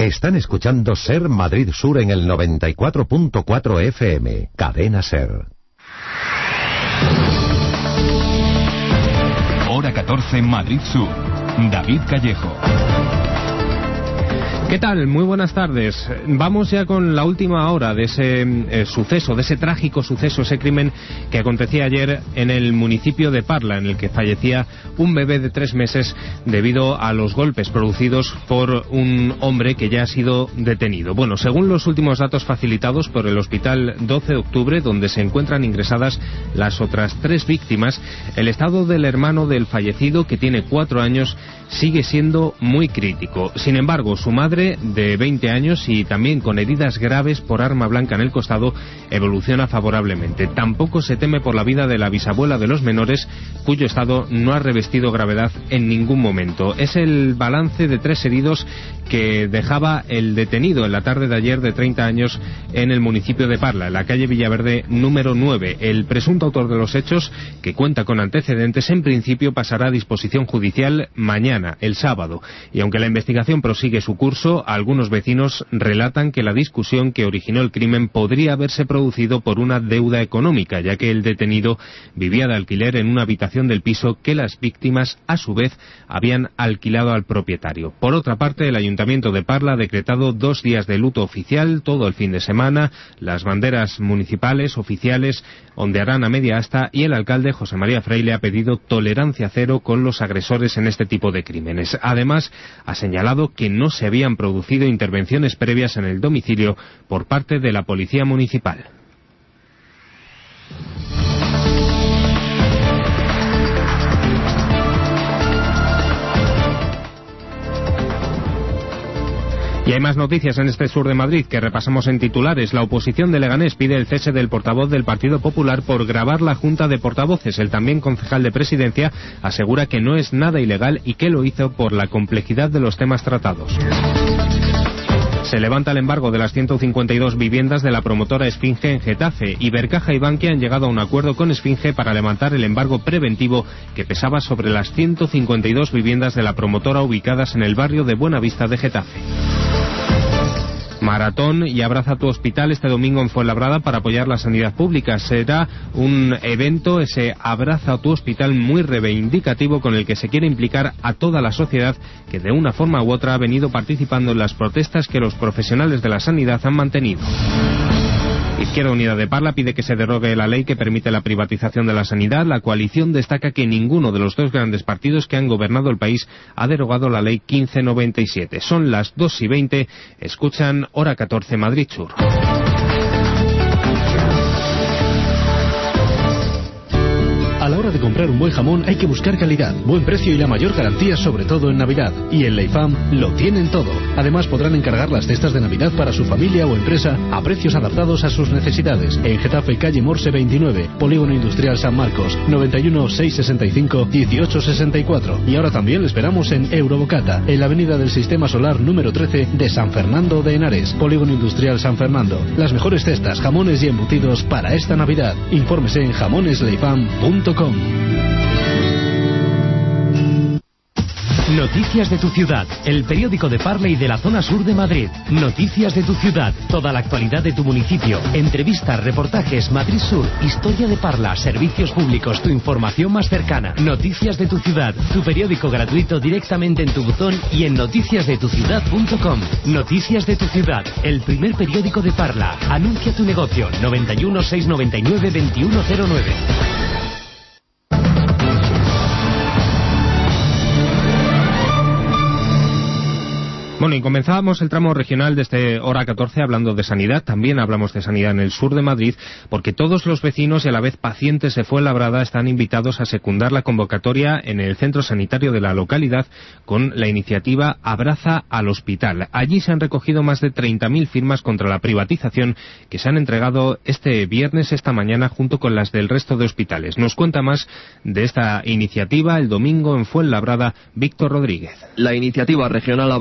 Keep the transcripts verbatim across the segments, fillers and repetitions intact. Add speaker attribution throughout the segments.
Speaker 1: Están escuchando Ser Madrid Sur en el noventa y cuatro punto cuatro F M. Cadena Ser.
Speaker 2: Hora catorce, Madrid Sur. David Callejo.
Speaker 3: ¿Qué tal? Muy buenas tardes. Vamos ya con la última hora de ese eh, suceso, de ese trágico suceso, ese crimen que acontecía ayer en el municipio de Parla, en el que fallecía un bebé de tres meses debido a los golpes producidos por un hombre que ya ha sido detenido. Bueno, según los últimos datos facilitados por el Hospital doce de octubre, donde se encuentran ingresadas las otras tres víctimas, el estado del hermano del fallecido, que tiene cuatro años, sigue siendo muy crítico. Sin embargo, su madre, de veinte años y también con heridas graves por arma blanca en el costado, evoluciona favorablemente. Tampoco se teme por la vida de la bisabuela de los menores, cuyo estado no ha revestido gravedad en ningún momento. Es el balance de tres heridos que dejaba el detenido en la tarde de ayer, de treinta años, en el municipio de Parla, en la calle Villaverde número nueve. El presunto autor de los hechos, que cuenta con antecedentes, en principio pasará a disposición judicial mañana, el sábado. Y aunque la investigación prosigue su curso, algunos vecinos relatan que la discusión que originó el crimen podría haberse producido por una deuda económica, ya que el detenido vivía de alquiler en una habitación del piso que las víctimas, a su vez, habían alquilado al propietario. Por otra parte, el Ayuntamiento de Parla ha decretado dos días de luto oficial todo el fin de semana. Las banderas municipales oficiales ondearán a media asta y el alcalde, José María Freile, ha pedido tolerancia cero con los agresores en este tipo de crímenes. Además, ha señalado que no se habían producido intervenciones previas en el domicilio por parte de la Policía Municipal. Y hay más noticias en este sur de Madrid que repasamos en titulares. La oposición de Leganés pide el cese del portavoz del Partido Popular por grabar la Junta de Portavoces. El también concejal de Presidencia asegura que no es nada ilegal y que lo hizo por la complejidad de los temas tratados. Se levanta el embargo de las ciento cincuenta y dos viviendas de la promotora Esfinge en Getafe. Ibercaja y Bankia han llegado a un acuerdo con Esfinge para levantar el embargo preventivo que pesaba sobre las ciento cincuenta y dos viviendas de la promotora ubicadas en el barrio de Buenavista de Getafe. Maratón y Abraza tu Hospital este domingo en Fuenlabrada para apoyar la sanidad pública. Será un evento, ese Abraza tu Hospital, muy reivindicativo, con el que se quiere implicar a toda la sociedad que de una forma u otra ha venido participando en las protestas que los profesionales de la sanidad han mantenido. Izquierda Unida de Parla pide que se derogue la ley que permite la privatización de la sanidad. La coalición destaca que ninguno de los dos grandes partidos que han gobernado el país ha derogado la ley quince noventa y siete. Son las dos y veinte. Escuchan Hora catorce, Madrid Sur.
Speaker 4: A la hora de comprar un buen jamón hay que buscar calidad, buen precio y la mayor garantía, sobre todo en Navidad. Y en Leifam lo tienen todo. Además podrán encargar las cestas de Navidad para su familia o empresa a precios adaptados a sus necesidades. En Getafe, calle Morse veintinueve, Polígono Industrial San Marcos, noventa y uno, seiscientos sesenta y cinco, dieciocho sesenta y cuatro. Y ahora también le esperamos en Eurobocata, en la avenida del Sistema Solar número trece de San Fernando de Henares, Polígono Industrial San Fernando. Las mejores cestas, jamones y embutidos para esta Navidad. Infórmese en jamones leifam punto com.
Speaker 5: Noticias de tu ciudad, el periódico de Parla y de la zona sur de Madrid. Noticias de tu ciudad, toda la actualidad de tu municipio. Entrevistas, reportajes, Madrid Sur, historia de Parla, servicios públicos, tu información más cercana. Noticias de tu ciudad, tu periódico gratuito directamente en tu buzón y en noticias de tu ciudad punto com. Noticias de tu ciudad, el primer periódico de Parla. Anuncia tu negocio, noventa y uno, seiscientos noventa y nueve, veintiuno cero nueve.
Speaker 3: Bueno, y comenzábamos el tramo regional de este Hora catorce hablando de sanidad. También hablamos de sanidad en el sur de Madrid, porque todos los vecinos y a la vez pacientes de Fuenlabrada están invitados a secundar la convocatoria en el centro sanitario de la localidad con la iniciativa Abraza al Hospital. Allí se han recogido más de treinta mil firmas contra la privatización que se han entregado este viernes, esta mañana, junto con las del resto de hospitales. Nos cuenta más de esta iniciativa el domingo en Fuenlabrada Víctor Rodríguez.
Speaker 6: La iniciativa regional Abraza el Hospital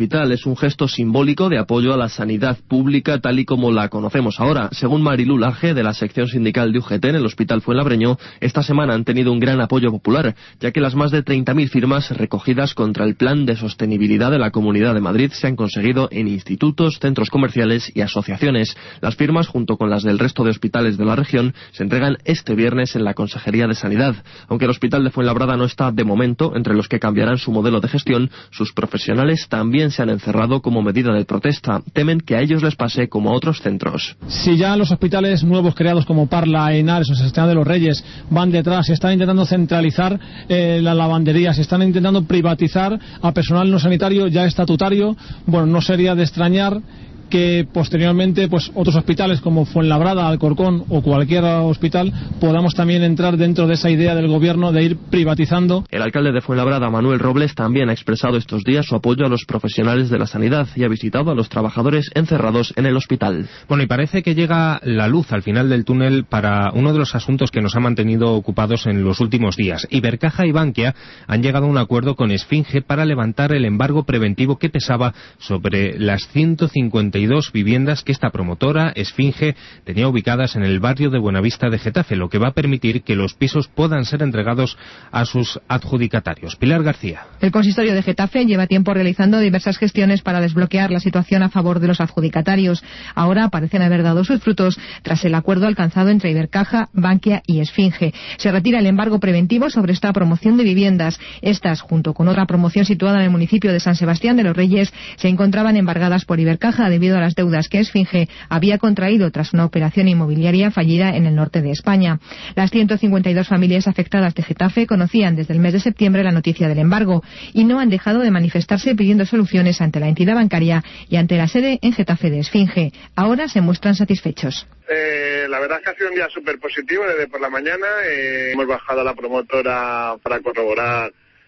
Speaker 6: hospital. Es un gesto simbólico de apoyo a la sanidad pública tal y como la conocemos ahora. Según Marilu Large, de la sección sindical de U G T en el Hospital Fuenlabreño, esta semana han tenido un gran apoyo popular, ya que las más de treinta mil firmas recogidas contra el plan de sostenibilidad de la Comunidad de Madrid se han conseguido en institutos, centros comerciales y asociaciones. Las firmas, junto con las del resto de hospitales de la región, se entregan este viernes en la Consejería de Sanidad. Aunque el Hospital de Fuenlabrada no está, de momento, entre los que cambiarán su modelo de gestión, sus profesionales también se han encerrado como medida de protesta. Temen que a ellos les pase como a otros centros.
Speaker 7: Si ya los hospitales nuevos creados como Parla, Henares o Sebastián de los Reyes van detrás, se están intentando centralizar eh, la lavandería, se están intentando privatizar a personal no sanitario ya estatutario, bueno, no sería de extrañar que posteriormente pues otros hospitales como Fuenlabrada, Alcorcón o cualquier hospital podamos también entrar dentro de esa idea del gobierno de ir privatizando.
Speaker 6: El alcalde de Fuenlabrada, Manuel Robles, también ha expresado estos días su apoyo a los profesionales de la sanidad y ha visitado a los trabajadores encerrados en el hospital.
Speaker 3: Bueno, y parece que llega la luz al final del túnel para uno de los asuntos que nos ha mantenido ocupados en los últimos días. Ibercaja y Bankia han llegado a un acuerdo con Esfinge para levantar el embargo preventivo que pesaba sobre las ciento cincuenta y dos viviendas que esta promotora, Esfinge, tenía ubicadas en el barrio de Buenavista de Getafe, lo que va a permitir que los pisos puedan ser entregados a sus adjudicatarios. Pilar García.
Speaker 8: El consistorio de Getafe lleva tiempo realizando diversas gestiones para desbloquear la situación a favor de los adjudicatarios. Ahora parecen haber dado sus frutos tras el acuerdo alcanzado entre Ibercaja, Bankia y Esfinge. Se retira el embargo preventivo sobre esta promoción de viviendas. Estas, junto con otra promoción situada en el municipio de San Sebastián de los Reyes, se encontraban embargadas por Ibercaja debido a las deudas que Esfinge había contraído tras una operación inmobiliaria fallida en el norte de España. Las ciento cincuenta y dos familias afectadas de Getafe conocían desde el mes de septiembre la noticia del embargo y no han dejado de manifestarse pidiendo soluciones ante la entidad bancaria y ante la sede en Getafe de Esfinge. Ahora se muestran satisfechos.
Speaker 9: Eh, la verdad es que ha sido un día súper positivo desde por la mañana. Eh, hemos bajado a la promotora para corroborar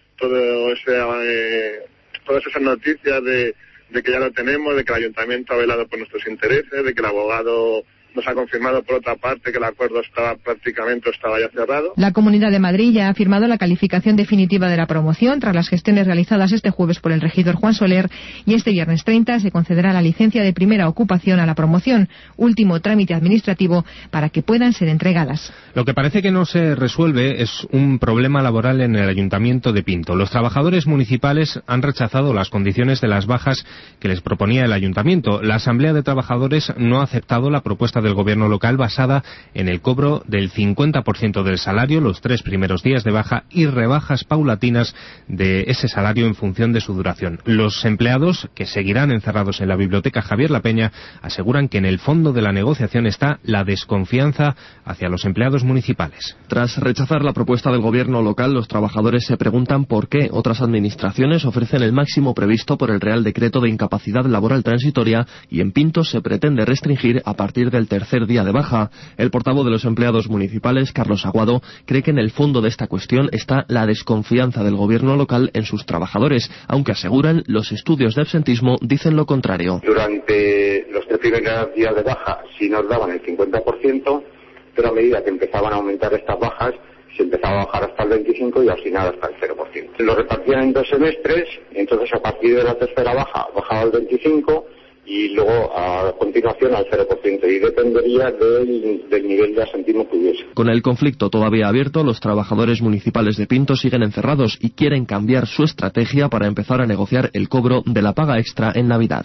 Speaker 9: todo ese, eh, todas esas noticias de de que ya lo tenemos, de que el ayuntamiento ha velado por nuestros intereses, de que el abogado nos ha confirmado por otra parte que el acuerdo estaba prácticamente estaba ya cerrado.
Speaker 8: La Comunidad de Madrid ya ha firmado la calificación definitiva de la promoción tras las gestiones realizadas este jueves por el regidor Juan Soler y este viernes treinta se concederá la licencia de primera ocupación a la promoción, último trámite administrativo para que puedan ser entregadas.
Speaker 3: Lo que parece que no se resuelve es un problema laboral en el Ayuntamiento de Pinto. Los trabajadores municipales han rechazado las condiciones de las bajas que les proponía el Ayuntamiento. La Asamblea de Trabajadores no ha aceptado la propuesta del gobierno local basada en el cobro del cincuenta por ciento del salario los tres primeros días de baja y rebajas paulatinas de ese salario en función de su duración. Los empleados, que seguirán encerrados en la biblioteca Javier La Peña, aseguran que en el fondo de la negociación está la desconfianza hacia los empleados municipales.
Speaker 6: Tras rechazar la propuesta del gobierno local, los trabajadores se preguntan por qué otras administraciones ofrecen el máximo previsto por el Real Decreto de Incapacidad Laboral Transitoria y en Pinto se pretende restringir a partir del tercer día de baja. El portavoz de los empleados municipales, Carlos Aguado, cree que en el fondo de esta cuestión está la desconfianza del gobierno local en sus trabajadores, aunque aseguran los estudios de absentismo dicen lo contrario.
Speaker 10: Durante los tres primeros días de baja sí nos daban el cincuenta por ciento, pero a medida que empezaban a aumentar estas bajas se empezaba a bajar hasta el veinticinco por ciento y al final hasta el cero por ciento. Lo repartían en dos semestres, entonces a partir de la tercera baja bajaba al veinticinco por ciento y luego a continuación al cero por ciento y dependería del, del nivel de asentismo que hubiese.
Speaker 6: Con el conflicto todavía abierto, los trabajadores municipales de Pinto siguen encerrados y quieren cambiar su estrategia para empezar a negociar el cobro de la paga extra en Navidad.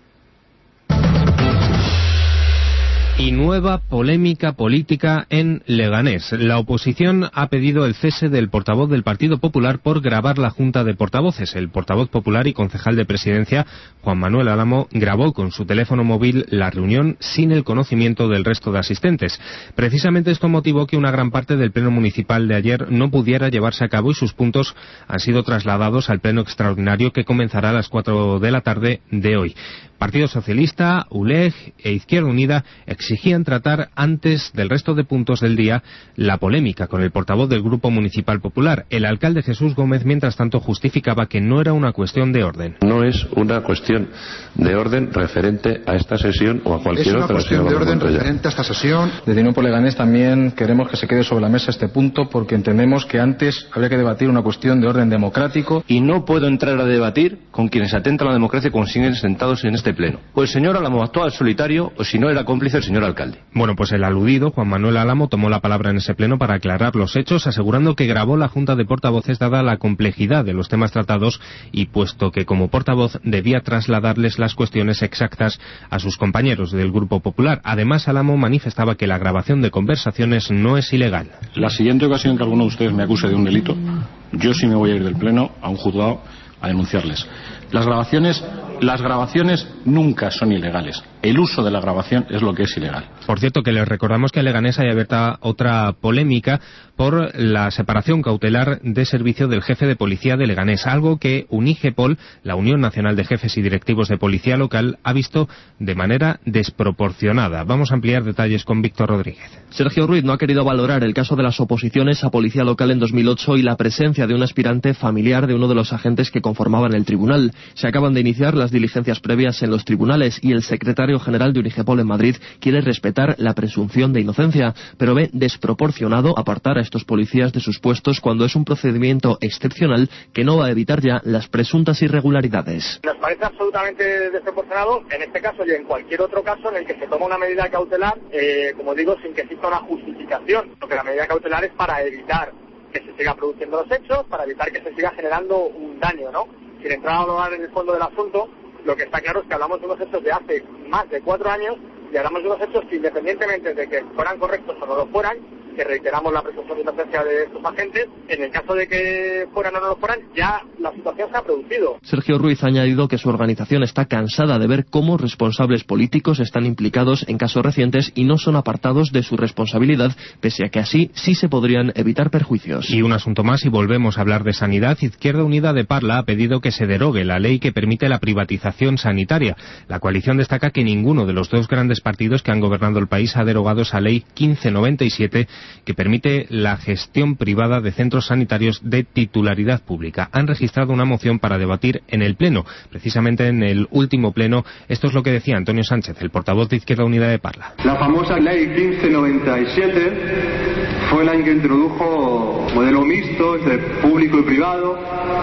Speaker 3: Y nueva polémica política en Leganés. La oposición ha pedido el cese del portavoz del Partido Popular por grabar la Junta de Portavoces. El portavoz popular y concejal de Presidencia, Juan Manuel Álamo, grabó con su teléfono móvil la reunión sin el conocimiento del resto de asistentes. Precisamente esto motivó que una gran parte del Pleno Municipal de ayer no pudiera llevarse a cabo y sus puntos han sido trasladados al Pleno Extraordinario que comenzará a las cuatro de la tarde de hoy. Partido Socialista, U L E G e Izquierda Unida exigían tratar antes del resto de puntos del día la polémica con el portavoz del Grupo Municipal Popular. El alcalde Jesús Gómez, mientras tanto, justificaba que no era una cuestión de orden.
Speaker 11: No es una cuestión de orden referente a esta sesión o a cualquier otra sesión.
Speaker 12: Es una cuestión de orden referente a esta sesión. Desde Unión por Leganés también queremos que se quede sobre la mesa este punto porque entendemos que antes habría que debatir una cuestión de orden democrático.
Speaker 13: Y no puedo entrar a debatir con quienes atentan a la democracia y con siguen sentados en este pleno. O el señor Álamo actuó al solitario o si no era cómplice el señor alcalde.
Speaker 3: Bueno, pues el aludido, Juan Manuel Álamo, tomó la palabra en ese pleno para aclarar los hechos, asegurando que grabó la Junta de Portavoces dada la complejidad de los temas tratados y puesto que como portavoz debía trasladarles las cuestiones exactas a sus compañeros del Grupo Popular. Además, Álamo manifestaba que la grabación de conversaciones no es ilegal.
Speaker 14: La siguiente ocasión que alguno de ustedes me acuse de un delito, yo sí me voy a ir del pleno a un juzgado a denunciarles. Las grabaciones, las grabaciones nunca son ilegales. El uso de la grabación es lo que es ilegal.
Speaker 3: Por cierto, que les recordamos que en Leganés hay abierta otra polémica por la separación cautelar de servicio del jefe de policía de Leganés, algo que UNIGEPOL, la Unión Nacional de Jefes y Directivos de Policía Local, ha visto de manera desproporcionada. Vamos a ampliar detalles con Víctor Rodríguez.
Speaker 6: Sergio Ruiz no ha querido valorar el caso de las oposiciones a Policía Local en dos mil ocho y la presencia de un aspirante familiar de uno de los agentes que conformaban el tribunal. Se acaban de iniciar las diligencias previas en los tribunales y el secretario general de UNIGEPOL en Madrid quiere respetar la presunción de inocencia, pero ve desproporcionado apartar a estos policías de sus puestos cuando es un procedimiento excepcional que no va a evitar ya las presuntas irregularidades.
Speaker 15: Nos parece absolutamente desproporcionado en este caso y en cualquier otro caso en el que se toma una medida cautelar, eh, como digo, sin que exista una justificación, porque la medida cautelar es para evitar que se sigan produciendo los hechos, para evitar que se siga generando un daño, ¿no? Sin entrar a hablar en el fondo del asunto, lo que está claro es que hablamos de unos hechos de hace más de cuatro años y hablamos de unos hechos que, independientemente de que fueran correctos o no lo fueran, que reiteramos la presunción de inocencia de estos agentes, en el caso de que fueran o no lo fueran, ya la situación se ha producido.
Speaker 6: Sergio Ruiz ha añadido que su organización está cansada de ver cómo responsables políticos están implicados en casos recientes y no son apartados de su responsabilidad, pese a que así sí se podrían evitar perjuicios.
Speaker 3: Y un asunto más, y volvemos a hablar de sanidad. Izquierda Unida de Parla ha pedido que se derogue la ley que permite la privatización sanitaria. La coalición destaca que ninguno de los dos grandes partidos que han gobernado el país ha derogado esa ley quince noventa y siete que permite la gestión privada de centros sanitarios de titularidad pública. Han registrado una moción para debatir en el Pleno. Precisamente en el último Pleno, esto es lo que decía Antonio Sánchez, el portavoz de Izquierda Unida de Parla.
Speaker 16: La famosa ley quince noventa y siete fue la que introdujo modelo mixto entre público y privado,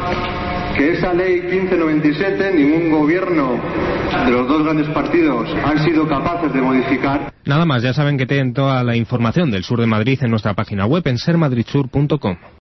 Speaker 16: que esa ley quince noventa y siete ningún gobierno de los dos grandes partidos han sido capaces de modificar.
Speaker 3: Nada más, ya saben que tienen toda la información del sur de Madrid en nuestra página web en ser madrid sur punto com.